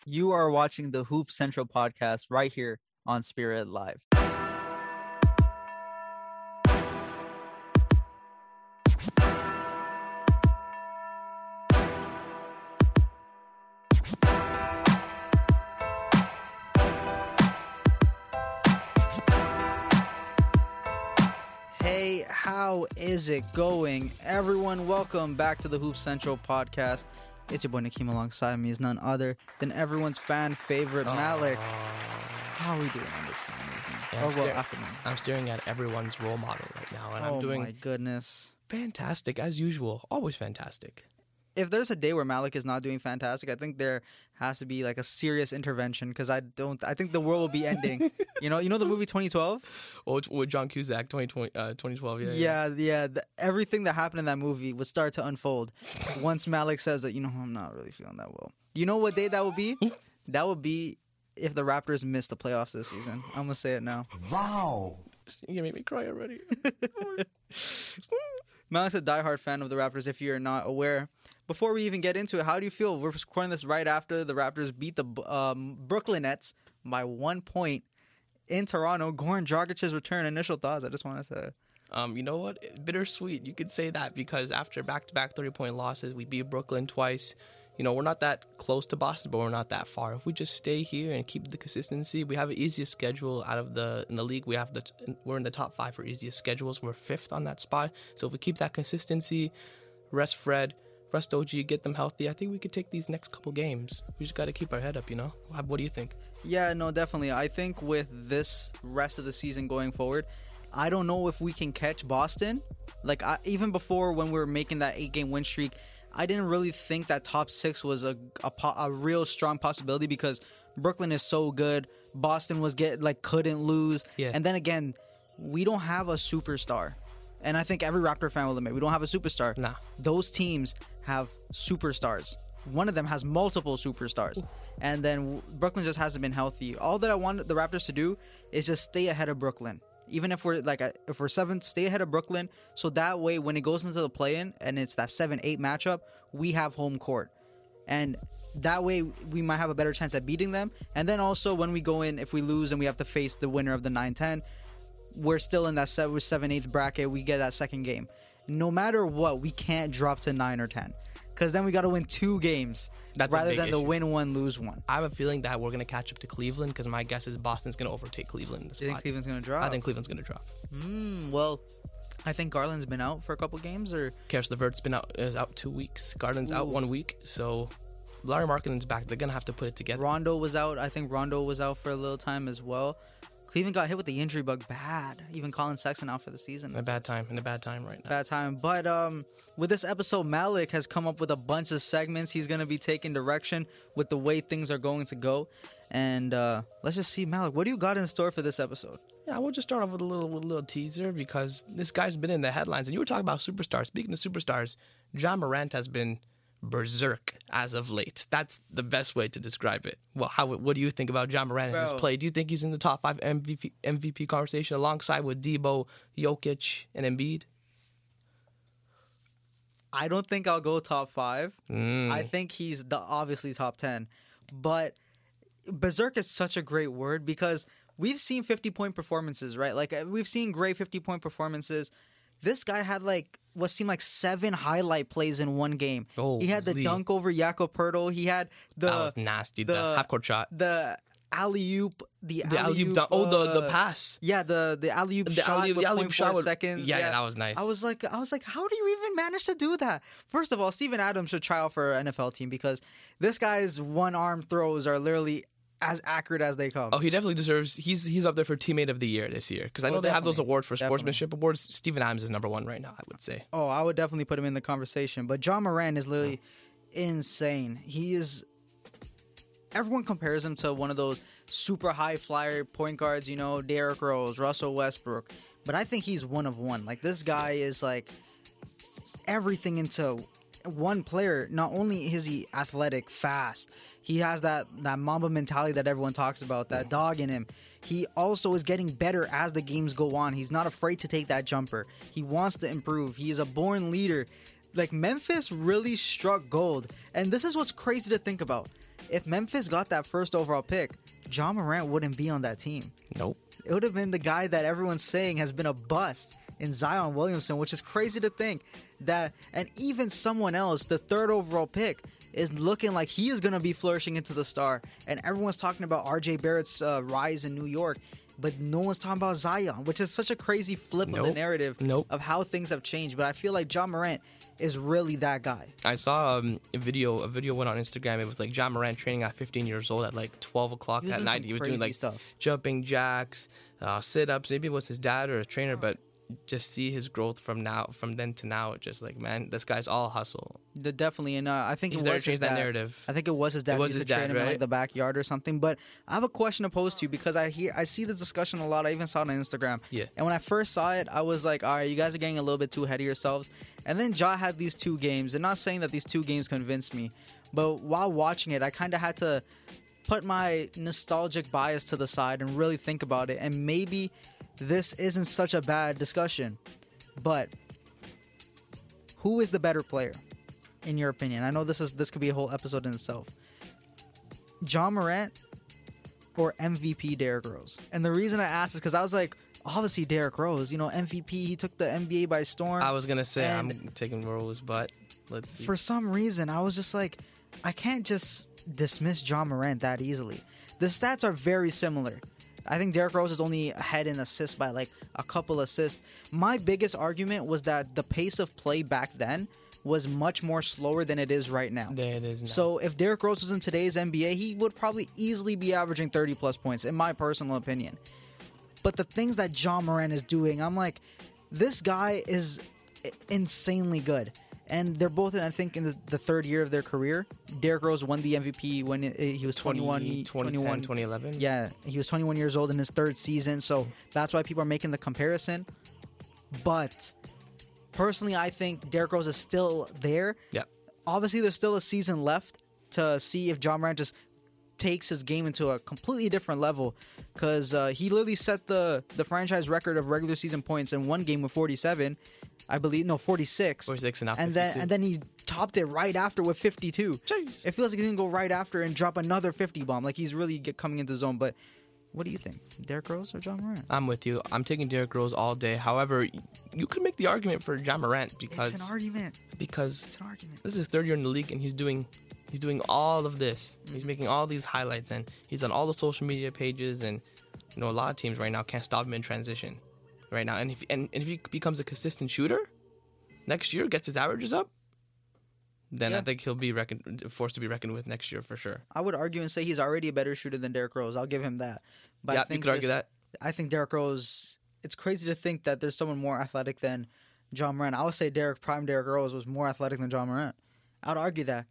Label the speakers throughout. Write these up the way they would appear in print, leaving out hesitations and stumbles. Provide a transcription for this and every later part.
Speaker 1: You are watching the Hoop Central podcast right here on Spirit Live. Hey, how is it going? Everyone, welcome back to the Hoop Central podcast. It's your boy Nakeem. Alongside me is none other than everyone's fan favorite, Malik. How are we doing on this fan?
Speaker 2: I'm staring at everyone's role model right now, and I'm doing
Speaker 1: my goodness,
Speaker 2: fantastic as usual. Always fantastic.
Speaker 1: If there's a day where Malik is not doing fantastic, I think there has to be like a serious intervention because I think the world will be ending. you know the movie 2012?
Speaker 2: Oh, with John Cusack, 2012.
Speaker 1: Yeah. Everything that happened in that movie would start to unfold once Malik says that, I'm not really feeling that well. You know what day that would be? That would be if the Raptors miss the playoffs this season. I'm going to say it now.
Speaker 2: Wow. You made me cry already.
Speaker 1: Malik's a diehard fan of the Raptors, if you're not aware. Before we even get into it, how do you feel? We're recording this right after the Raptors beat the Brooklyn Nets by 1 point in Toronto. Goran Dragic's return. Initial thoughts. I just wanted to...
Speaker 2: You know what? Bittersweet. You could say that because after back-to-back 30-point losses, we beat Brooklyn twice. We're not that close to Boston, but we're not that far. If we just stay here and keep the consistency, we have the easiest schedule in the league. We're in the top 5 for easiest schedules. We're 5th on that spot. So if we keep that consistency, rest Fred, rest OG, get them healthy, I think we could take these next couple games. We just got to keep our head up, What do you think?
Speaker 1: Yeah, no, definitely. I think with this rest of the season going forward, I don't know if we can catch Boston. Even before when we were making that 8-game win streak, I didn't really think that top 6 was a real strong possibility because Brooklyn is so good. Boston couldn't lose.
Speaker 2: Yeah.
Speaker 1: And then again, we don't have a superstar. And I think every Raptor fan will admit we don't have a superstar.
Speaker 2: Nah.
Speaker 1: Those teams have superstars. One of them has multiple superstars. Ooh. And then Brooklyn just hasn't been healthy. All that I want the Raptors to do is just stay ahead of Brooklyn. Even if we're 7th, stay ahead of Brooklyn. So that way, when it goes into the play-in and it's that 7-8 matchup, we have home court. And that way, we might have a better chance at beating them. And then also, when we go in, if we lose and we have to face the winner of the 9-10, we're still in that 7-8 bracket. We get that second game. No matter what, we can't drop to 9 or 10. Because then we got to win 2 games rather than the win 1, lose 1.
Speaker 2: I have a feeling that we're going to catch up to Cleveland because my guess is Boston's going to overtake Cleveland in the spot.
Speaker 1: You think Cleveland's going to drop?
Speaker 2: I think Cleveland's going to drop.
Speaker 1: Well, I think Garland's been out for a couple games. Or
Speaker 2: Karis LeVert's is out 2 weeks. Garland's out 1 week. So Larry Markkanen's back. They're going to have to put it together.
Speaker 1: Rondo was out. I think Rondo was out for a little time as well. Cleveland got hit with the injury bug bad. Even Colin Sexton out for the season.
Speaker 2: In a bad time right now.
Speaker 1: Bad time. But with this episode, Malik has come up with a bunch of segments. He's going to be taking direction with the way things are going to go. And let's just see, Malik, what do you got in store for this episode?
Speaker 2: Yeah, we'll just start off with a little teaser because this guy's been in the headlines. And you were talking about superstars. Speaking of superstars, Ja Morant has been berserk as of late. That's the best way to describe it. Well, what do you think about Ja Morant and his play? Do you think he's in the top 5 MVP conversation alongside with Debo, Jokic, and Embiid?
Speaker 1: I don't think I'll go top 5. I think he's obviously top 10. But berserk is such a great word because we've seen 50-point performances, right? We've seen great 50-point performances. This guy had what seemed like 7 highlight plays in one game.
Speaker 2: Oh,
Speaker 1: he had the dunk over Jakob Poeltl. He had
Speaker 2: that was nasty. The half-court shot.
Speaker 1: The alley-oop. The
Speaker 2: alley-oop dunk. The pass.
Speaker 1: Yeah, the alley-oop shot.
Speaker 2: The alley-oop shot with
Speaker 1: seconds.
Speaker 2: Yeah, that was nice.
Speaker 1: I was like, how do you even manage to do that? First of all, Steven Adams should try out for an NFL team because this guy's one-arm throws are literally as accurate as they come.
Speaker 2: Oh, he definitely deserves. He's up there for teammate of the year this year because I know they have those awards for sportsmanship awards. Steven Adams is number 1 right now, I would say.
Speaker 1: Oh, I would definitely put him in the conversation. But Ja Morant is literally insane. He is. Everyone compares him to one of those super high flyer point guards, Derrick Rose, Russell Westbrook. But I think he's one of one. This guy is everything into one player. Not only is he athletic, fast, he has that Mamba mentality that everyone talks about, that dog in him. He also is getting better as the games go on. He's not afraid to take that jumper. He wants to improve. He is a born leader. like Memphis really struck gold. And this is what's crazy to think about. If Memphis got that first overall pick, Ja Morant wouldn't be on that team.
Speaker 2: Nope.
Speaker 1: It would have been the guy that everyone's saying has been a bust in Zion Williamson, which is crazy to think that. And even someone else, the third overall pick, is looking like he is going to be flourishing into the star. And everyone's talking about RJ Barrett's rise in New York. But no one's talking about Zion, which is such a crazy flip of the narrative of how things have changed. But I feel like Ja Morant is really that guy.
Speaker 2: I saw a video went on Instagram. It was like Ja Morant training at 15 years old at like 12 o'clock at night. He was doing like
Speaker 1: stuff.
Speaker 2: Jumping jacks, sit-ups. Maybe it was his dad or a trainer, but just see his growth from then to now. Just like, man, this guy's all hustle.
Speaker 1: Definitely, and I think
Speaker 2: He's
Speaker 1: it
Speaker 2: never
Speaker 1: was his
Speaker 2: changed that
Speaker 1: dad.
Speaker 2: narrative.
Speaker 1: I think it was his dad.
Speaker 2: It was
Speaker 1: He
Speaker 2: his
Speaker 1: used to train
Speaker 2: dad,
Speaker 1: him in
Speaker 2: right?
Speaker 1: like the backyard or something. But I have a question to pose to you because I see this discussion a lot. I even saw it on Instagram.
Speaker 2: Yeah.
Speaker 1: And when I first saw it, I was like, all right, you guys are getting a little bit too ahead of yourselves. And then Ja had these 2 games, and not saying that these 2 games convinced me, but while watching it, I kind of had to put my nostalgic bias to the side and really think about it. And maybe this isn't such a bad discussion. But who is the better player, in your opinion? I know this could be a whole episode in itself. Ja Morant or MVP Derrick Rose? And the reason I asked is because I was like, obviously Derrick Rose, MVP, he took the NBA by storm.
Speaker 2: I was gonna say I'm taking Rose, but let's see.
Speaker 1: For some reason, I was just like, I can't just dismiss Ja Morant that easily. The stats are very similar. I think Derrick Rose is only ahead in assists by like a couple assists. My biggest argument was that the pace of play back then was much more slower than it is right now.
Speaker 2: There it is now.
Speaker 1: So if Derrick Rose was in today's NBA, he would probably easily be averaging 30 plus points, in my personal opinion. But the things that Ja Morant is doing, I'm like, this guy is insanely good. And they're both, I think, in the third year of their career. Derrick Rose won the MVP when he was 21.
Speaker 2: 2011.
Speaker 1: Yeah, he was 21 years old in his third season. So that's why people are making the comparison. But personally, I think Derrick Rose is still there.
Speaker 2: Yeah.
Speaker 1: Obviously, there's still a season left to see if Ja Morant just takes his game into a completely different level. Because he literally set the franchise record of regular season points in one game with 47. I believe, no, 46.
Speaker 2: 46
Speaker 1: and then he topped it right after with 52.
Speaker 2: Jeez.
Speaker 1: It feels like he's going to go right after and drop another 50 bomb. Like he's really coming into the zone. But what do you think? Derrick Rose or Ja Morant?
Speaker 2: I'm with you. I'm taking Derrick Rose all day. However, you could make the argument for Ja Morant because
Speaker 1: It's an argument.
Speaker 2: This is his third year in the league and he's doing all of this. He's making all these highlights and he's on all the social media pages and a lot of teams right now can't stop him in transition right now. And if he becomes a consistent shooter next year, gets his averages up, then I think he'll be forced to be reckoned with next year for sure.
Speaker 1: I would argue and say he's already a better shooter than Derrick Rose. I'll give him that. But
Speaker 2: yeah,
Speaker 1: I think
Speaker 2: you could argue that.
Speaker 1: I think Derrick Rose, it's crazy to think that there's someone more athletic than Ja Morant. I would say prime Derrick Rose was more athletic than Ja Morant. I'd argue that.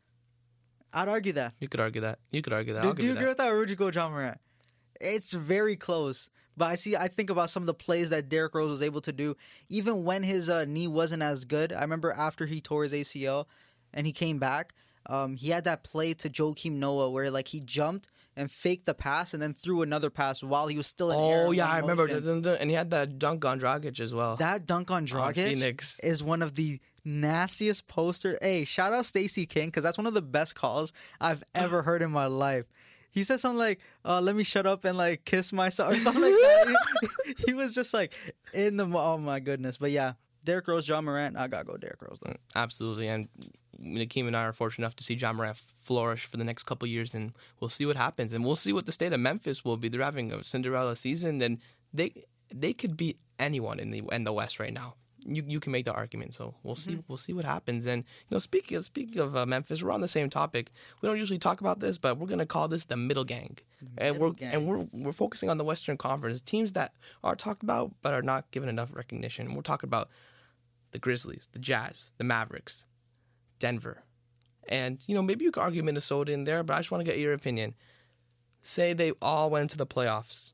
Speaker 2: You could argue that.
Speaker 1: Do you agree with that, or would you go Ja Morant? It's very close. But I think about some of the plays that Derrick Rose was able to do, even when his knee wasn't as good. I remember after he tore his ACL and he came back, he had that play to Joakim Noah where like he jumped and faked the pass and then threw another pass while he was still in air.
Speaker 2: Oh yeah, I remember. And he had that dunk on Dragic as well.
Speaker 1: That dunk on Dragic is one of the nastiest posters. Hey, shout out Stacey King because that's one of the best calls I've ever heard in my life. He said something like, let me shut up and like kiss myself or something like that. He was just like oh my goodness. But yeah, Derrick Rose, Ja Morant, I gotta go Derrick Rose though.
Speaker 2: Absolutely. And Nakeem and I are fortunate enough to see Ja Morant flourish for the next couple of years, and we'll see what happens. And we'll see what the state of Memphis will be. They're having a Cinderella season, and they could beat anyone in the West right now. You can make the argument, so we'll see. We'll see what happens. And speaking of Memphis, we're on the same topic. We don't usually talk about this, but we're gonna call this the middle gang. We're focusing on the Western Conference teams that are talked about but are not given enough recognition. We're talking about the Grizzlies, the Jazz, the Mavericks, Denver, and maybe you could argue Minnesota in there, but I just want to get your opinion. Say they all went to the playoffs.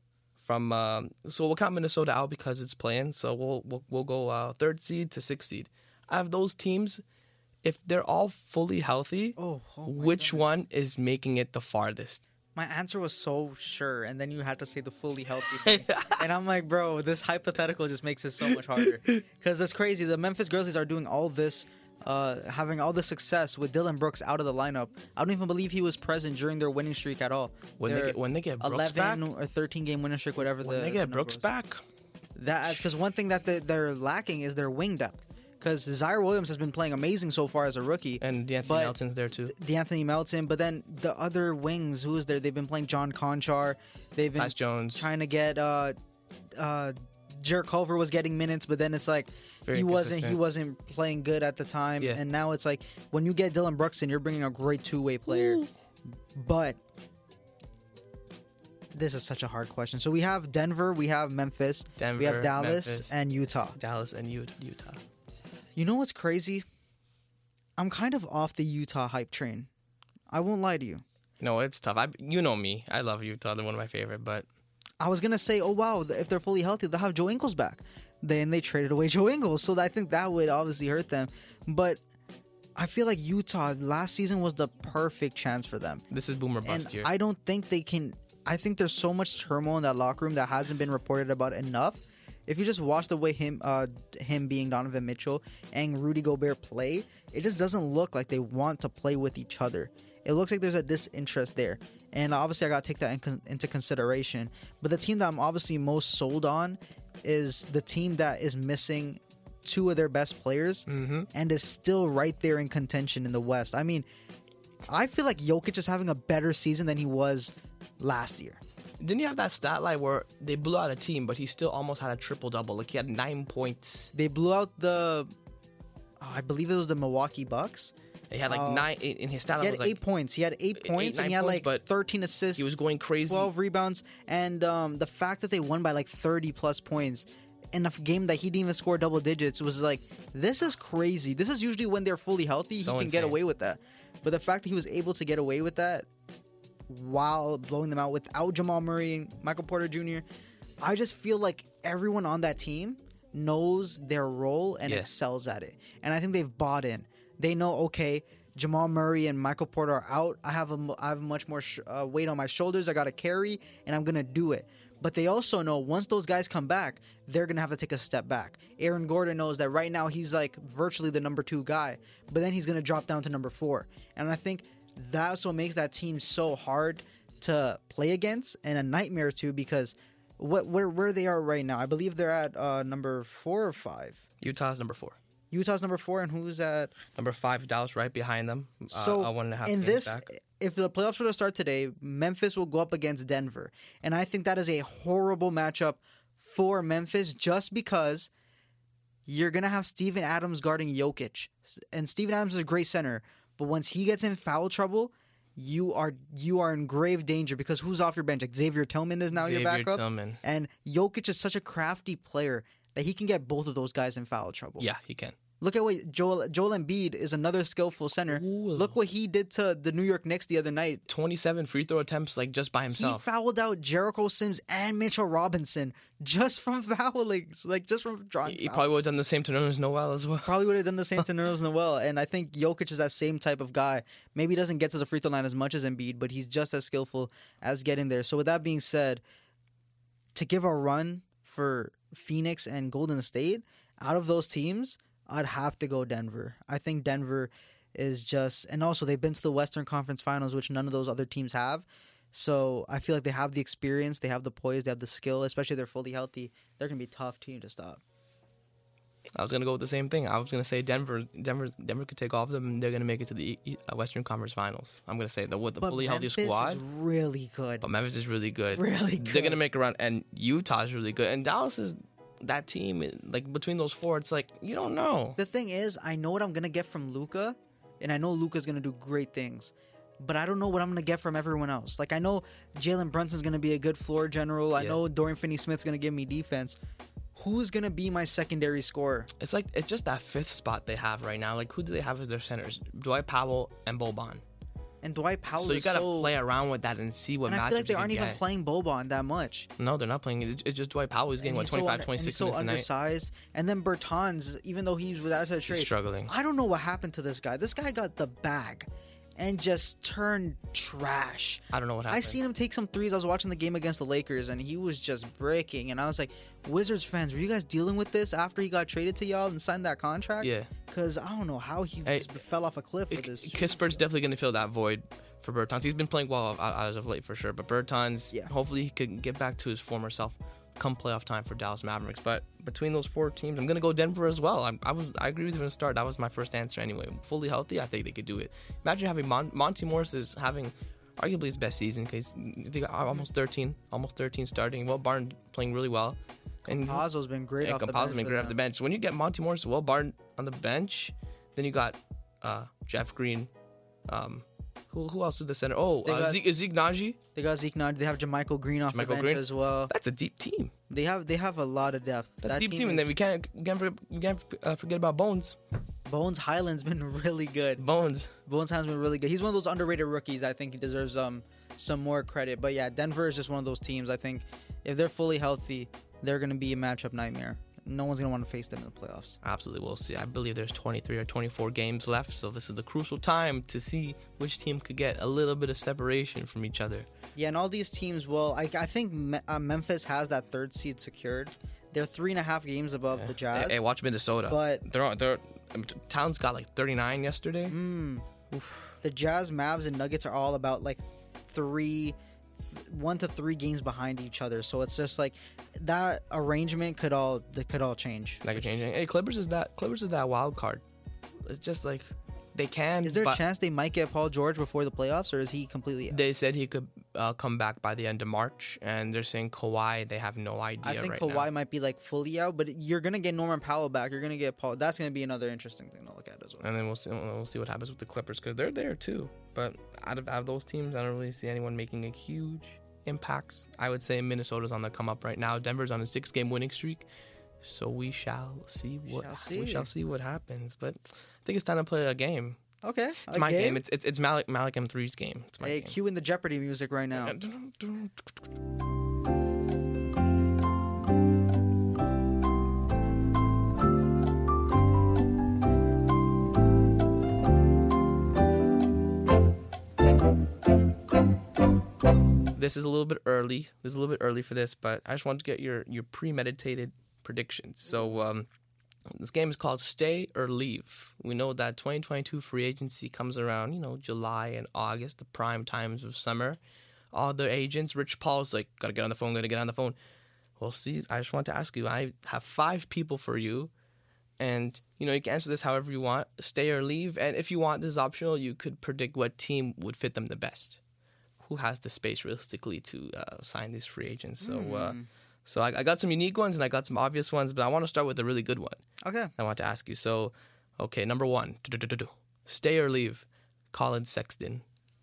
Speaker 2: So we'll count Minnesota out because it's playing. So we'll go third seed to sixth seed. Out of those teams, if they're all fully healthy, which one is making it the farthest?
Speaker 1: My answer was so sure, and then you had to say the fully healthy thing. And I'm like, bro, this hypothetical just makes it so much harder. Because that's crazy. The Memphis Grizzlies are doing all this having all the success with Dylan Brooks out of the lineup. I don't even believe he was present during their winning streak at all.
Speaker 2: When they get Brooks
Speaker 1: 11
Speaker 2: back,
Speaker 1: or 13 game winning streak, whatever
Speaker 2: when they get Brooks back,
Speaker 1: that's because one thing that they're lacking is their wing depth. Because Zaire Williams has been playing amazing so far as a rookie.
Speaker 2: And D'Anthony Melton's there too.
Speaker 1: D'Anthony Melton, but then the other wings, who is there? They've been playing John Conchar. They've been
Speaker 2: Tyus Jones.
Speaker 1: trying to get Jarrett Culver was getting minutes, but then it's like he wasn't playing good at the time.
Speaker 2: Yeah.
Speaker 1: And now it's like when you get Dylan Brooks in, you're bringing a great two-way player. Ooh. But this is such a hard question. So we have Denver, we have Memphis, we have Dallas,
Speaker 2: Memphis,
Speaker 1: and Utah.
Speaker 2: Dallas and Utah.
Speaker 1: You know what's crazy? I'm kind of off the Utah hype train. I won't lie to you.
Speaker 2: No, it's tough. You know me. I love Utah. They're one of my favorite, but
Speaker 1: I was going to say, oh, wow, if they're fully healthy, they'll have Joe Ingles back. Then they traded away Joe Ingles, so I think that would obviously hurt them. But I feel like Utah last season was the perfect chance for them.
Speaker 2: This is boomer bust year.
Speaker 1: I don't think they can. I think there's so much turmoil in that locker room that hasn't been reported about enough. If you just watch the way him being Donovan Mitchell and Rudy Gobert play, it just doesn't look like they want to play with each other. It looks like there's a disinterest there. And obviously I got to take that into consideration. But the team that I'm obviously most sold on is the team that is missing two of their best players and is still right there in contention in the West. I mean, I feel like Jokic is having a better season than he was last year.
Speaker 2: Didn't you have that stat line where they blew out a team, but he still almost had a triple-double? Like, he had 9 points.
Speaker 1: They blew out I believe it was the Milwaukee Bucks.
Speaker 2: He had like 9 in his stat line.
Speaker 1: He had 8 points. He had 8 points, and he had like 13 assists.
Speaker 2: He was going crazy.
Speaker 1: 12 rebounds. And the fact that they won by like 30-plus points in a game that he didn't even score double digits was like, this is crazy. This is usually when they're fully healthy, he can get away with that. But the fact that he was able to get away with that while blowing them out without Jamal Murray and Michael Porter Jr., I just feel like everyone on that team knows their role and excels at it. And I think they've bought in. They know, okay, Jamal Murray and Michael Porter are out. I have much more weight on my shoulders. I got to carry, and I'm going to do it. But they also know once those guys come back, they're going to have to take a step back. Aaron Gordon knows that right now he's like virtually the number 2 guy, but then he's going to drop down to number 4. And I think that's what makes that team so hard to play against and a nightmare too, because where they are right now, I believe they're at number 4 or 5.
Speaker 2: Utah's number 4.
Speaker 1: Utah's number 4, and who's at
Speaker 2: number 5? Dallas right behind them.
Speaker 1: So
Speaker 2: 1.5
Speaker 1: in
Speaker 2: games
Speaker 1: this,
Speaker 2: back.
Speaker 1: If the playoffs were to start today, Memphis will go up against Denver, and I think that is a horrible matchup for Memphis, just because you're gonna have Steven Adams guarding Jokic, and Steven Adams is a great center. But once he gets in foul trouble, you are in grave danger, because who's off your bench? Like Xavier Tillman is now your backup.
Speaker 2: Tillman.
Speaker 1: And Jokic is such a crafty player that he can get both of those guys in foul trouble.
Speaker 2: Yeah, he can.
Speaker 1: Look at what Joel Embiid is, another skillful center.
Speaker 2: Ooh.
Speaker 1: Look what he did to the New York Knicks the other night.
Speaker 2: 27 free throw attempts, like, just by himself.
Speaker 1: He fouled out Jericho Sims and Mitchell Robinson just from fouling, like just from drawing.
Speaker 2: He probably would have done the same to Nerlens Noel as well.
Speaker 1: Probably would have done the same to Nerlens Noel. And I think Jokic is that same type of guy. Maybe he doesn't get to the free throw line as much as Embiid, but he's just as skillful as getting there. So with that being said, to give a run for Phoenix and Golden State, out of those teams, I'd have to go Denver. I think Denver is just... And also, they've been to the Western Conference Finals, which none of those other teams have. So I feel like they have the experience, they have the poise, they have the skill, especially if they're fully healthy. They're going to be a tough team to stop.
Speaker 2: I was going to go with the same thing. I was going to say Denver could take off them, and they're going to make it to the Western Conference Finals. I'm going to say with the fully healthy squad.
Speaker 1: Memphis is really good.
Speaker 2: But Memphis is really good.
Speaker 1: Really good.
Speaker 2: They're going to make a run, and Utah is really good. And Dallas is... That team, like, between those 4, it's like, you don't know.
Speaker 1: The thing is, I know what I'm going to get from Luka, and I know Luka's going to do great things, but I don't know what I'm going to get from everyone else. Like, I know Jalen Brunson's going to be a good floor general. Yeah. I know Dorian Finney-Smith's going to give me defense. Who's going to be my secondary scorer?
Speaker 2: It's like, it's just that 5th spot they have right now. Like, who do they have as their centers? Dwight Powell and Boban.
Speaker 1: And Dwight Powell
Speaker 2: so you got to play around with that and see what matchups you can get.
Speaker 1: I feel like they aren't even playing Boban that much.
Speaker 2: No, they're not playing. It's just Dwight Powell. He's getting, 25, 26 minutes
Speaker 1: he's so undersized. And then Bertans, even though he's without a trade,
Speaker 2: he's struggling.
Speaker 1: I don't know what happened to this guy. This guy got the bag. and just turned trash.
Speaker 2: I don't know what happened.
Speaker 1: I seen him take some threes. I was watching the game against the Lakers, and he was just breaking. And I was like, Wizards fans, were you guys dealing with this after he got traded to y'all and signed that contract?
Speaker 2: Yeah.
Speaker 1: Because I don't know how he just fell off a cliff with this.
Speaker 2: Kispert's definitely going to fill that void for Bertans. He's been playing well as of late for sure. But Bertans, hopefully he could get back to his former self come playoff time for Dallas Mavericks. But between those 4 teams, I'm going to go Denver as well. I agree with you from the start. That was my first answer anyway. Fully healthy, I think they could do it. Imagine having Monty Morris is having arguably his best season because they got almost 13 starting. Will Barton playing really well. And
Speaker 1: Campazzo's been great off the bench.
Speaker 2: Campazzo's been great off the bench. When you get Monty Morris, Will Barton on the bench, then you got Jeff Green. Who else is the center? Zeke Naji.
Speaker 1: They got Zeke Naji. They have JaMychal Green off the bench as well.
Speaker 2: That's a deep team.
Speaker 1: They have a lot of depth.
Speaker 2: That's a deep team. And then we can't forget about Bones.
Speaker 1: Bones Highland's been really good.
Speaker 2: Bones
Speaker 1: Highland's been really good. He's one of those underrated rookies. I think he deserves some more credit. But yeah, Denver is just one of those teams. I think if they're fully healthy, they're going to be a matchup nightmare. No one's going to want to face them in the playoffs.
Speaker 2: Absolutely. We'll see. I believe there's 23 or 24 games left, so this is the crucial time to see which team could get a little bit of separation from each other.
Speaker 1: Yeah, and all these teams, well, I think Memphis has that 3rd seed secured. They're 3.5 games above the Jazz.
Speaker 2: Hey, watch Minnesota.
Speaker 1: But
Speaker 2: Towns got like 39 yesterday.
Speaker 1: The Jazz, Mavs, and Nuggets are all about like 1 to 3 games behind each other, so it's just like that arrangement could all change.
Speaker 2: That could change. Hey, Clippers is that wild card. It's just like they can.
Speaker 1: Is there a chance they might get Paul George before the playoffs, or is he completely out?
Speaker 2: They said he could come back by the end of March, and they're saying Kawhi. They have no idea.
Speaker 1: I think
Speaker 2: right
Speaker 1: Kawhi
Speaker 2: now.
Speaker 1: might be like fully out, but you're gonna get Norman Powell back. You're gonna get Paul. That's gonna be another interesting thing to look at as well.
Speaker 2: And then we'll see what happens with the Clippers because they're there too. But out of those teams, I don't really see anyone making a huge impacts. I would say Minnesota's on the come up right now. Denver's on a 6-game winning streak, so we shall see what happens. But I think it's time to play a game.
Speaker 1: Okay,
Speaker 2: it's my game. It's Malik M3's game. It's my game.
Speaker 1: Cue in the Jeopardy music right now.
Speaker 2: This is a little bit early. For this, but I just wanted to get your premeditated predictions. So this game is called Stay or Leave. We know that 2022 free agency comes around, July and August, the prime times of summer. All the agents, Rich Paul's like, gotta get on the phone. Well, see, I just want to ask you. I have 5 people for you, and you can answer this however you want. Stay or leave, and if you want, this is optional. You could predict what team would fit them the best. Who has the space realistically to sign these free agents? So I got some unique ones and I got some obvious ones, but I want to start with a really good one.
Speaker 1: Okay.
Speaker 2: I want to ask you. So, okay, number 1, stay or leave, Colin Sexton.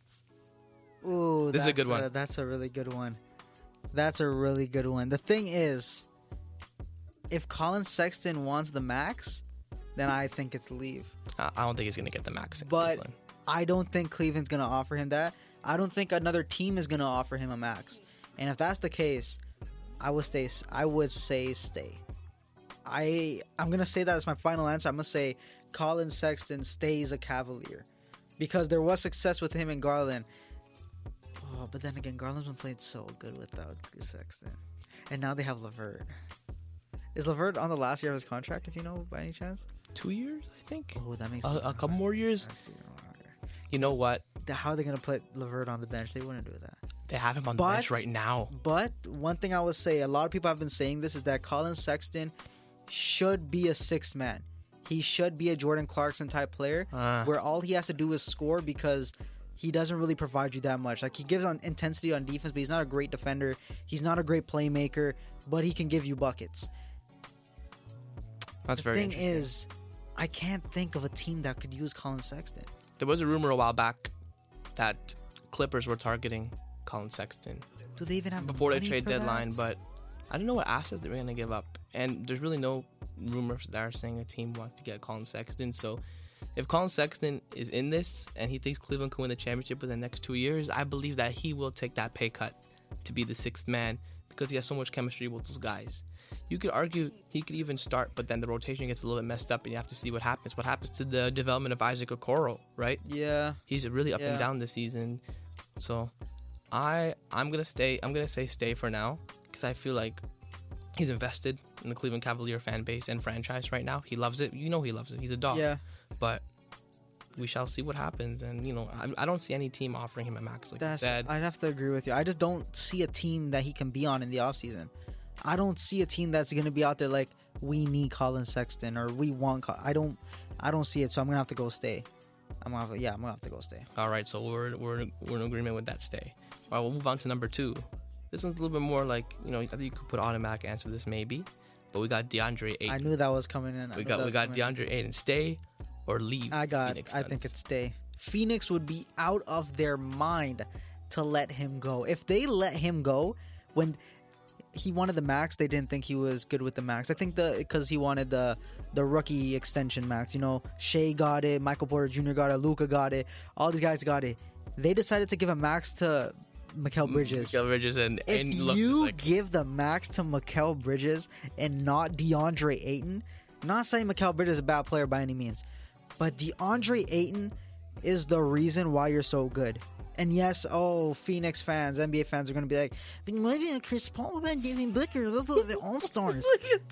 Speaker 1: Ooh,
Speaker 2: this is a good one.
Speaker 1: That's a really good one. The thing is, if Colin Sexton wants the max, then I think it's leave.
Speaker 2: I don't think he's going to get the max.
Speaker 1: But I don't think Cleveland's going to offer him that. I don't think another team is going to offer him a max. And if that's the case, I would say stay. I'm going to say that as my final answer. I'm going to say Colin Sexton stays a Cavalier. Because there was success with him and Garland. Oh, but then again, Garland's been playing so good without Sexton. And now they have LeVert. Is LeVert on the last year of his contract, if you know, by any chance?
Speaker 2: 2 years, I think.
Speaker 1: Oh, that makes
Speaker 2: a couple more years. You know what?
Speaker 1: How are they going to put LeVert on the bench? They wouldn't do that.
Speaker 2: They have him on the bench right now.
Speaker 1: But one thing I would say, a lot of people have been saying this, is that Colin Sexton should be a 6th man. He should be a Jordan Clarkson type player where all he has to do is score, because he doesn't really provide you that much. Like, he gives on intensity on defense, but he's not a great defender. He's not a great playmaker, but he can give you buckets.
Speaker 2: That's very interesting.
Speaker 1: The thing is, I can't think of a team that could use Colin Sexton.
Speaker 2: There was a rumor a while back that Clippers were targeting Colin Sexton.
Speaker 1: Do they even have
Speaker 2: before the
Speaker 1: money
Speaker 2: trade
Speaker 1: for
Speaker 2: deadline?
Speaker 1: that?
Speaker 2: But I don't know what assets they were going to give up. And there's really no rumors that are saying a team wants to get Colin Sexton. So if Colin Sexton is in this and he thinks Cleveland can win the championship within the next 2 years, I believe that he will take that pay cut to be the 6th man, because he has so much chemistry with those guys. You could argue he could even start, but then the rotation gets a little bit messed up, and you have to see what happens. What happens to the development of Isaac Okoro, right?
Speaker 1: Yeah.
Speaker 2: He's really up and down this season. So I'm gonna stay. I'm gonna say stay for now because I feel like he's invested in the Cleveland Cavalier fan base and franchise right now. He loves it. You know he loves it. He's a dog.
Speaker 1: Yeah.
Speaker 2: But we shall see what happens. And, you know, I don't see any team offering him a max, like you said.
Speaker 1: I'd have to agree with you. I just don't see a team that he can be on in the offseason. I don't see a team that's going to be out there like, we need Colin Sexton or we want I don't see it, so I'm going to have to go stay. I'm going to have to go stay.
Speaker 2: All right, so we're in agreement with that stay. All right, we'll move on to number 2. This one's a little bit more like, you know, I think you could put automatic answer this maybe. But we got DeAndre Ayton.
Speaker 1: I knew that was coming in.
Speaker 2: We got DeAndre Ayton. Stay or leave?
Speaker 1: I think it's stay. Phoenix would be out of their mind to let him go. If they let him go when he wanted the max, they didn't think he was good with the max. I think because he wanted the rookie extension max. You know, Shea got it, Michael Porter Jr. got it, Luka got it, all these guys got it. They decided to give a max to Mikal Bridges.
Speaker 2: And
Speaker 1: if you give the max to Mikal Bridges and not DeAndre Ayton, I'm not saying Mikal Bridges is a bad player by any means, but DeAndre Ayton is the reason why you're so good. And yes, Phoenix fans, NBA fans are going to be like, but why didn't Chris Paul, what about Devin Booker? Those are the all-stars.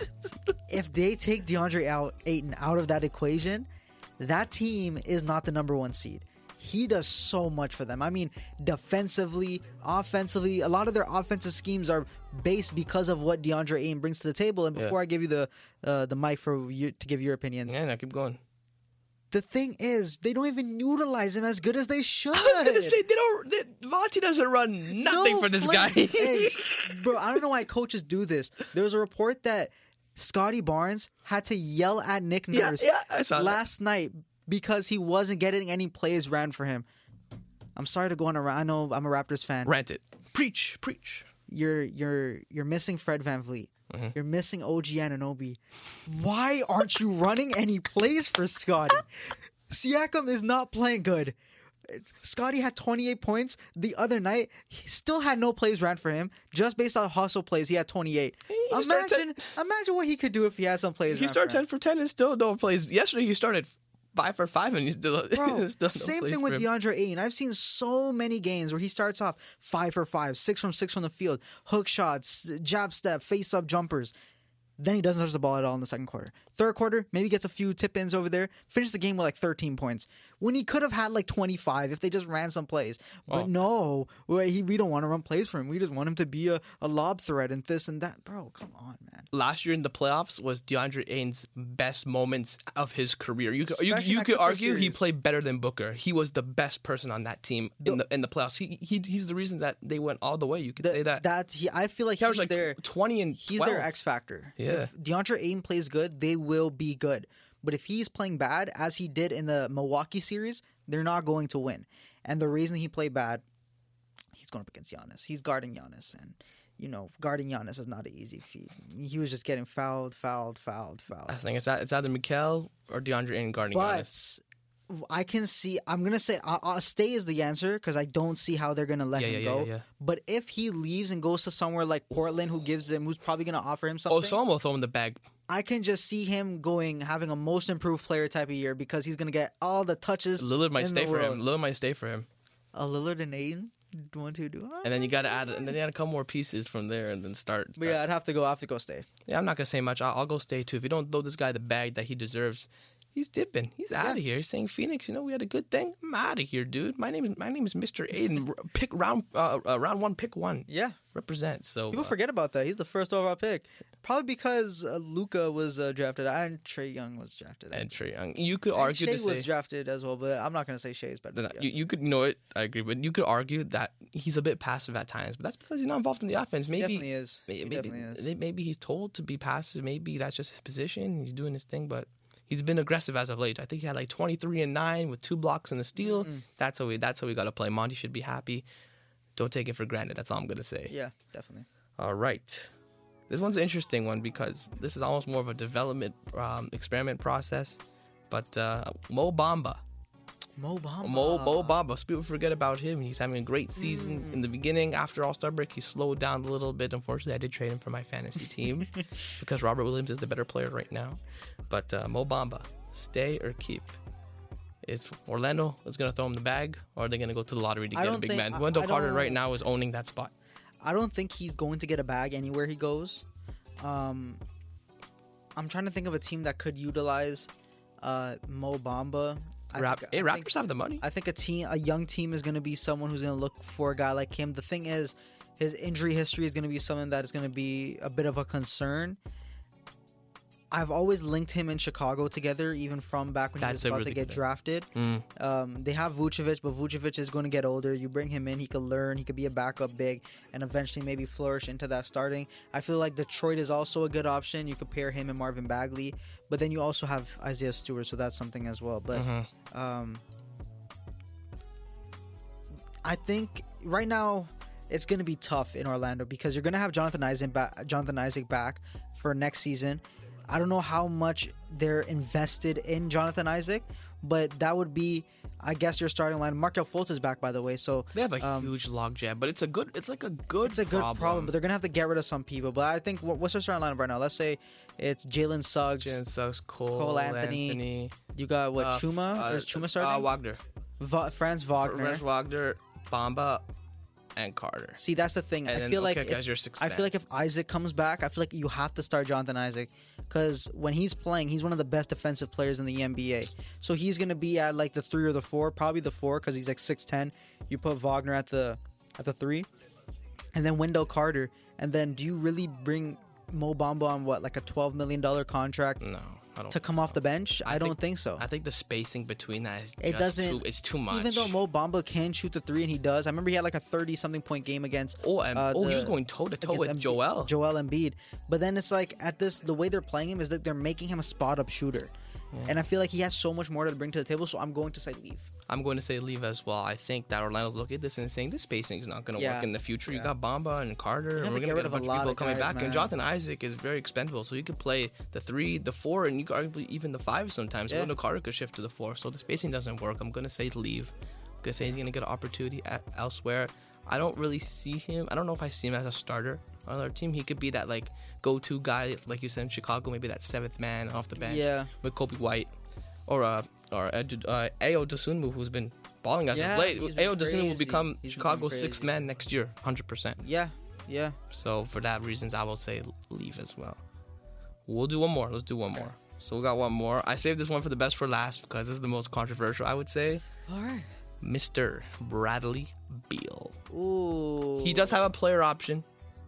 Speaker 1: If they take DeAndre Ayton out of that equation, that team is not the number 1 seed. He does so much for them. I mean, defensively, offensively, a lot of their offensive schemes are based because of what DeAndre Ayton brings to the table. And before I give you the mic for you to give your opinions,
Speaker 2: no, keep going.
Speaker 1: The thing is, they don't even utilize him as good as they should.
Speaker 2: I was gonna say Monty doesn't run nothing for this guy.
Speaker 1: Hey, bro, I don't know why coaches do this. There was a report that Scotty Barnes had to yell at Nick Nurse
Speaker 2: I saw
Speaker 1: last night because he wasn't getting any plays ran for him. I'm sorry to go on a rant. I know I'm a Raptors fan.
Speaker 2: Rant it. Preach.
Speaker 1: You're missing Fred VanVleet.
Speaker 2: Mm-hmm.
Speaker 1: You're missing OG Anunoby. Why aren't you running any plays for Scotty? Siakam is not playing good. Scotty had 28 points the other night. He still had no plays ran for him. Just based on hustle plays, he had 28. Imagine what he could do if he had some plays.
Speaker 2: He started 10 for 10 and still no plays. Yesterday he started 5 for 5 and he's still, still
Speaker 1: same thing with DeAndre Ayton. I've seen so many games where he starts off 5 for 5, 6 from 6 from the field, hook shots, jab step, face up jumpers. Then he doesn't touch the ball at all in the second quarter. Third quarter, maybe gets a few tip-ins over there. Finishes the game with like 13 points. When he could have had like 25 if they just ran some plays. But no, we don't want to run plays for him. We just want him to be a lob threat and this and that. Bro, come on, man.
Speaker 2: Last year in the playoffs was DeAndre Ayton's best moments of his career. You could argue he played better than Booker. He was the best person on that team in the playoffs. He's the reason that they went all the way. You could say that.
Speaker 1: I feel like he's their
Speaker 2: 20 and 12.
Speaker 1: He's their X factor.
Speaker 2: Yeah.
Speaker 1: If DeAndre Ayton plays good, they will be good. But if he's playing bad, as he did in the Milwaukee series, they're not going to win. And the reason he played bad, he's going up against Giannis. He's guarding Giannis. And, you know, guarding Giannis is not an easy feat. He was just getting fouled.
Speaker 2: I think it's either Mikal or DeAndre Ayton guarding Giannis.
Speaker 1: I can see. I'm gonna say stay is the answer because I don't see how they're gonna let him go. Yeah. But if he leaves and goes to somewhere like Portland, who's probably gonna offer him something.
Speaker 2: Someone will throw him the bag.
Speaker 1: I can just see him having a most improved player type of year because he's gonna get all the touches.
Speaker 2: Lillard might stay for him.
Speaker 1: A Lillard and Ayton. 1, 2, do.
Speaker 2: And then you got to add, and then you got a couple more pieces from there, and then start.
Speaker 1: But yeah, I'd have to go stay.
Speaker 2: Yeah, I'm not gonna say much. I'll go stay too. If you don't throw this guy the bag that he deserves, he's dipping. He's out of here. He's saying, Phoenix, we had a good thing. I'm out of here, dude. My name is Mr. Ayton. Pick round 1, pick 1.
Speaker 1: Yeah,
Speaker 2: represent. So
Speaker 1: people forget about that. He's the first overall pick, probably because Luka was drafted and Trae Young was drafted.
Speaker 2: You could argue
Speaker 1: Shea was drafted as well, but I'm not gonna say Shea's better.
Speaker 2: You could I agree, but you could argue that he's a bit passive at times, but that's because he's not involved in the offense. Maybe
Speaker 1: he definitely is.
Speaker 2: Maybe he's told to be passive. Maybe that's just his position. He's doing his thing, but he's been aggressive as of late. I think he had like 23 and 9 with 2 blocks and a steal. Mm-hmm. That's how we got to play. Monty should be happy. Don't take it for granted. That's all I'm gonna say.
Speaker 1: Yeah, definitely.
Speaker 2: All right. This one's an interesting one because this is almost more of a development experiment process. But Mo Bamba,
Speaker 1: Mo Bamba.
Speaker 2: Mo Bamba. People forget about him. He's having a great season in the beginning. After All-Star break, he slowed down a little bit. Unfortunately, I did trade him for my fantasy team because Robert Williams is the better player right now. But Mo Bamba, stay or keep? Is Orlando is going to throw him the bag, or are they going to go to the lottery to get a big man? Wendell Carter right now is owning that spot.
Speaker 1: I don't think he's going to get a bag anywhere he goes. I'm trying to think of a team that could utilize Mo Bamba.
Speaker 2: Raptors have the money.
Speaker 1: I think a young team is going to be someone who's going to look for a guy like him. The thing is, his injury history is going to be something that is going to be a bit of a concern. I've always linked him and Chicago together, even from back when he was about to get drafted. They have Vucevic, but Vucevic is going to get older. You bring him in, he could learn, he could be a backup big, and eventually maybe flourish into that starting. I feel like Detroit is also a good option. You could pair him and Marvin Bagley, but then you also have Isaiah Stewart, so that's something as well. But I think right now it's going to be tough in Orlando because you're going to have Jonathan Isaac back for next season. I don't know how much they're invested in Jonathan Isaac, but that would be, I guess, your starting line. Markelle Fultz is back, by the way, so
Speaker 2: they have a huge logjam, but it's a good problem.
Speaker 1: But they're gonna have to get rid of some people. But I think what's their starting lineup right now? Let's say it's Jalen Suggs, Cole Anthony. You got Chuma? Is Chuma starting?
Speaker 2: Wagner,
Speaker 1: Franz Wagner,
Speaker 2: Bamba, and Carter.
Speaker 1: See, that's the thing. I feel like if Isaac comes back, I feel like you have to start Jonathan Isaac because when he's playing, he's one of the best defensive players in the NBA. So he's gonna be at like the 3 or the 4, probably the 4 because he's like 6'10". You put Wagner at the 3, and then Wendell Carter, and then do you really bring Mo Bamba on like a $12 million contract?
Speaker 2: No.
Speaker 1: To come off the bench? I don't think so.
Speaker 2: I think the spacing between that is it's too much.
Speaker 1: Even though Mo Bamba can shoot the 3 and he does. I remember he had like a 30-something point game against
Speaker 2: he was going toe-to-toe with Joel
Speaker 1: Embiid. But then it's like the way they're playing him is that they're making him a spot-up shooter. Yeah. And I feel like he has so much more to bring to the table, so I'm going to say leave.
Speaker 2: I'm going to say leave as well. I think that Orlando's looking at this and saying this spacing is not going to work in the future. You got Bamba and Carter, and we're going to get a bunch of people coming back. Man. And Jonathan Isaac is very expendable, so he could play the 3, the 4, and you could arguably even the 5 sometimes. Yeah. Carter could shift to the 4, so the spacing doesn't work. I'm going to say leave. I'm going to say he's going to get an opportunity elsewhere. I don't really see him. I don't know if I see him as a starter on another team. He could be that like go-to guy, like you said in Chicago, maybe that 7th man off the bench with Kobe White. Or Ayo Dosunmu, who's been balling as of late. Ayo Dosunmu will become Chicago's 6th man next year, 100%.
Speaker 1: Yeah.
Speaker 2: So for that reasons, I will say leave as well. We'll do one more. Let's do one more. So we got one more. I saved this one for the best for last because this is the most controversial, I would say.
Speaker 1: All right.
Speaker 2: Mr. Bradley Beal.
Speaker 1: Ooh.
Speaker 2: He does have a player option.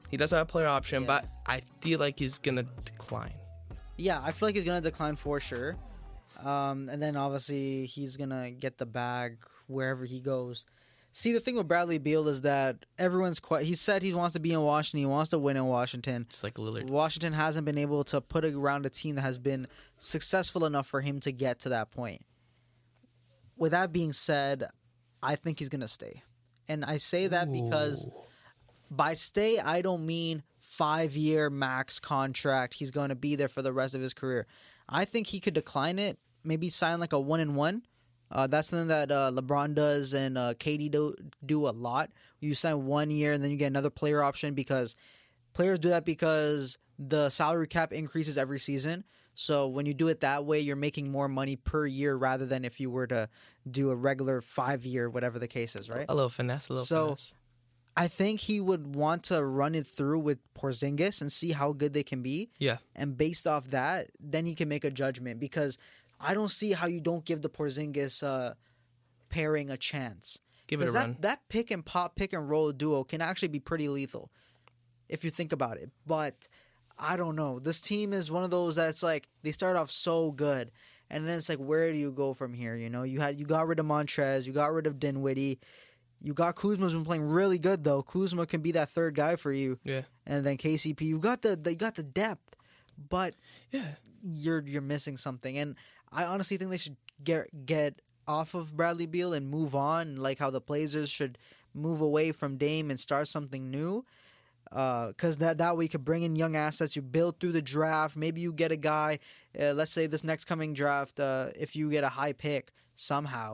Speaker 2: But I feel like he's going to decline.
Speaker 1: Yeah, I feel like he's going to decline for sure. And then obviously he's going to get the bag wherever he goes. See, the thing with Bradley Beal is that he said he wants to be in Washington. He wants to win in Washington.
Speaker 2: Just like Lillard.
Speaker 1: Washington hasn't been able to put around a team that has been successful enough for him to get to that point. With that being said, I think he's going to stay. And I say that because by stay, I don't mean 5-year max contract. He's going to be there for the rest of his career. I think he could decline it. Maybe sign like a 1-and-1. That's something that LeBron does and KD do a lot. You sign 1 year and then you get another player option because players do that because the salary cap increases every season. So when you do it that way, you're making more money per year rather than if you were to do a regular 5-year, whatever the case is, right?
Speaker 2: A little finesse, finesse.
Speaker 1: I think he would want to run it through with Porzingis and see how good they can be.
Speaker 2: Yeah.
Speaker 1: And based off that, then he can make a judgment because I don't see how you don't give the Porzingis pairing a chance.
Speaker 2: Give it a run.
Speaker 1: That pick and pop, pick and roll duo can actually be pretty lethal if you think about it. But I don't know. This team is one of those that's like they start off so good, and then it's like, where do you go from here? You know, you got rid of Montrez, you got rid of Dinwiddie. You got Kuzma's been playing really good though. Kuzma can be that third guy for you.
Speaker 2: Yeah.
Speaker 1: And then KCP, you got the depth, but you're missing something. And I honestly think they should get off of Bradley Beal and move on, like how the Blazers should move away from Dame and start something new. Because that way you could bring in young assets. You build through the draft. Maybe you get a guy. Let's say this next coming draft, if you get a high pick somehow,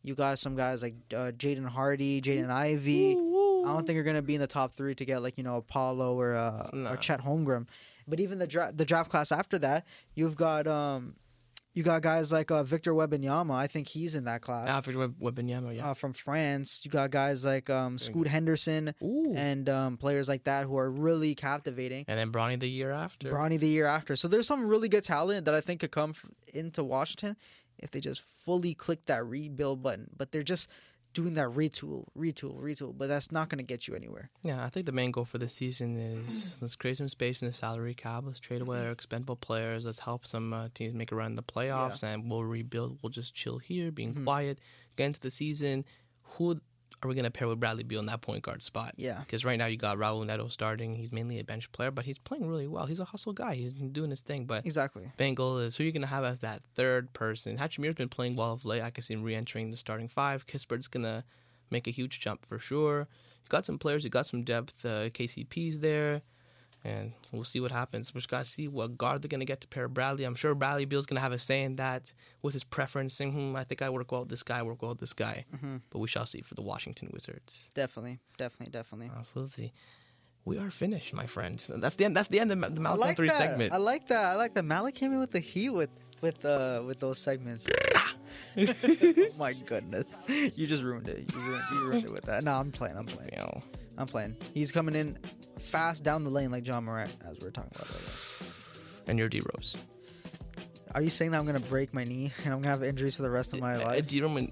Speaker 1: You got some guys like Jaden Hardy, Jaden Ivey. I don't think you're gonna be in the top 3 to get like Apollo or Chet Holmgren. But even the draft class after that, you've got guys like Victor Wembanyama. I think he's in that class.
Speaker 2: Victor Wembanyama, yeah.
Speaker 1: From France, you got guys like Scoot Henderson and players like that who are really captivating.
Speaker 2: And then Bronny the year after.
Speaker 1: So there's some really good talent that I think could come into Washington if they just fully click that rebuild button. But they're just doing that retool. But that's not going to get you anywhere.
Speaker 2: Yeah, I think the main goal for this season is let's create some space in the salary cap. Let's trade away our expendable players. Let's help some teams make a run in the playoffs, and we'll rebuild. We'll just chill here, being quiet, get into the season. Who are we going to pair with Bradley Beal in that point guard spot?
Speaker 1: Yeah.
Speaker 2: Because right now you got Raul Neto starting. He's mainly a bench player, but he's playing really well. He's a hustle guy. He's doing his thing. But
Speaker 1: exactly.
Speaker 2: Bengal is who you're going to have as that third person. Hachimir's been playing well of late. I can see him re-entering the starting 5. Kispert's going to make a huge jump for sure. You got some players. You got some depth. KCP's there. And we'll see what happens. We just got to see what guard they're going to get to pair Bradley. I'm sure Bradley Beal's going to have a say in that with his preference, saying, I think I work well with this guy, But we shall see for the Washington Wizards.
Speaker 1: Definitely.
Speaker 2: Absolutely. We are finished, my friend. That's the end of the Malik 3 segment.
Speaker 1: I like that. Malik came in with the heat with those segments. Oh my goodness. You just ruined it. You ruined it with that. No, I'm playing. I'm playing. He's coming in fast down the lane like John Morant, as we were talking about earlier.
Speaker 2: And you're D-Rose.
Speaker 1: Are you saying that I'm going to break my knee and I'm going to have injuries for the rest of my life?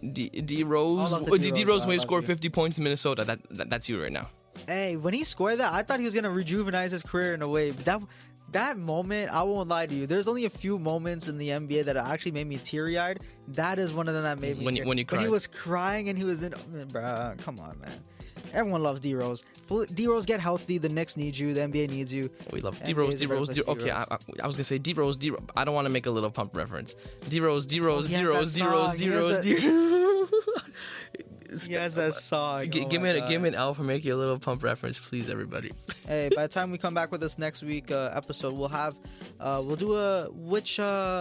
Speaker 2: D-Rose may score 50 points in Minnesota. That's you right now.
Speaker 1: Hey, when he scored that, I thought he was going to rejuvenate his career in a way. But that moment, I won't lie to you. There's only a few moments in the NBA that actually made me teary-eyed. That is one of them that made me
Speaker 2: when you cried.
Speaker 1: When he was crying and he was in... Bruh, come on, man. Everyone loves D-Rose. D-Rose, get healthy. The Knicks need you. The NBA needs you.
Speaker 2: We love D-Rose. Okay, I was going to say D-Rose. I don't want to make a little pump reference. D-Rose.
Speaker 1: He has that song.
Speaker 2: Give me an L for making a little pump reference, please, everybody.
Speaker 1: Hey, by the time we come back with this next week episode, we'll do which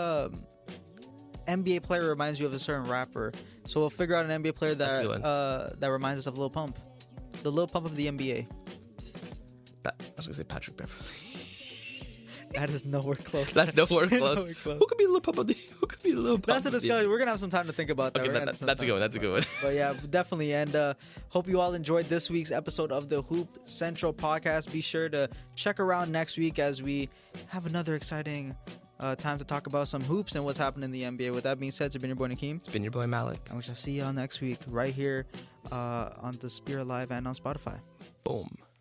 Speaker 1: NBA player reminds you of a certain rapper. So we'll figure out an NBA player that reminds us of Lil Pump, the Lil Pump of the NBA.
Speaker 2: I was gonna say Patrick Beverly.
Speaker 1: That is nowhere close.
Speaker 2: That's nowhere close. Who could be Lil Pump of the? Who could be Lil Pump?
Speaker 1: That's a discussion. We're gonna have some time to think about that.
Speaker 2: Okay, that's a good one. That's a good one.
Speaker 1: But yeah, definitely. And hope you all enjoyed this week's episode of the Hoop Central podcast. Be sure to check around next week as we have another exciting time to talk about some hoops and what's happening in the NBA. With that being said, it's been your boy Nakeem.
Speaker 2: It's been your boy Malik.
Speaker 1: And we shall see y'all next week right here on the Spirit Live and on Spotify.
Speaker 2: Boom.